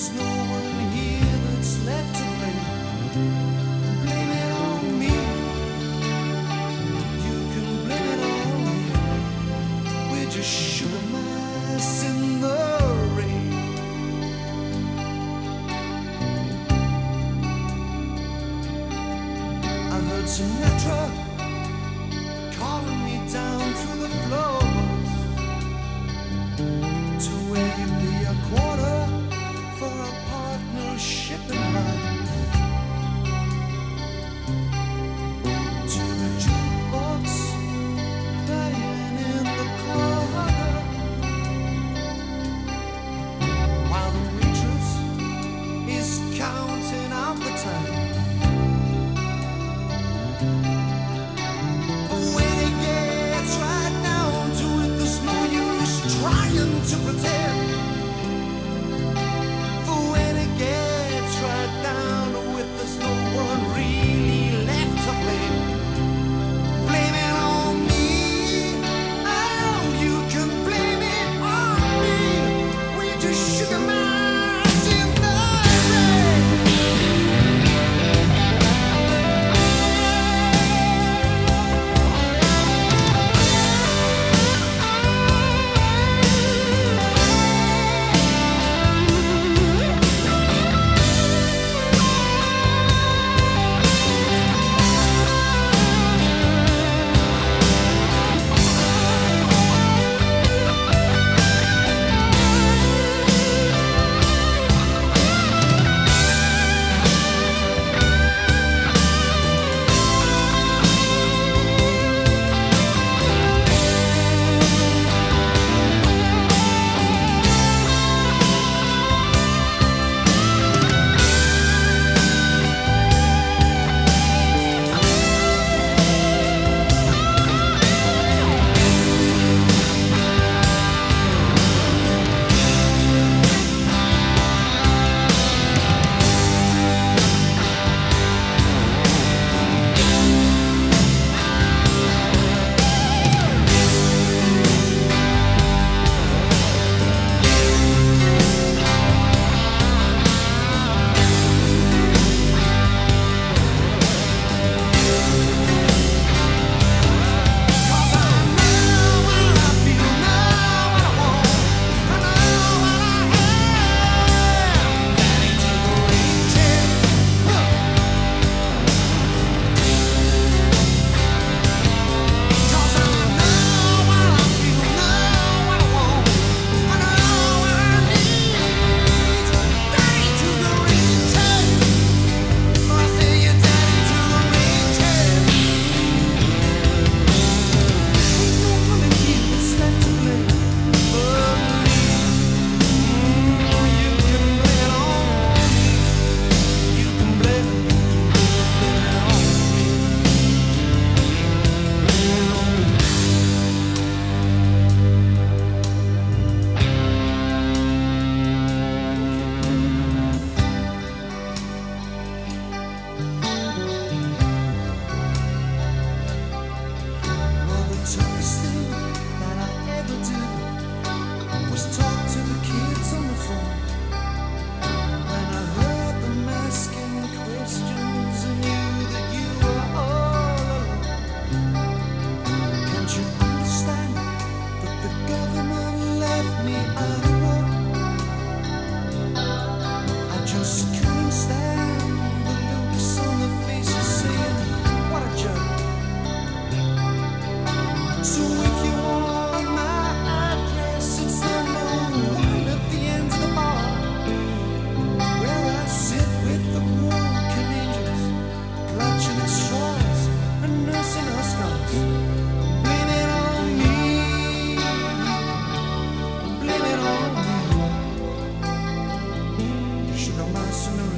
there's no one here that's left to blame. Blame it on me. You can blame it on me. We're just sugar mice in the rain. I heard Sinatra calling me down through the floors to where you pay a quarter for a partnership in life. To the jukebox playing in the corner, while the waitress is counting out the time. To pretend, for when it gets right down to it, there's no one really left to blame. Blame it on me. Oh, you can blame it on me. We just sugar mice in the rain. Toughest thing that I ever did was talk to the kids on the phone. When I heard them asking questions and knew that you were all alone. Can't you understand that the government left me alone? I just couldn't stand the looks on the faces saying, what a joke. So if you want my address, it's number 1 at the end of the bar, where I sit with the broken angels, clutching at straws and nursing our scars. Blame it on me. Blame it on me. Sugar mice in the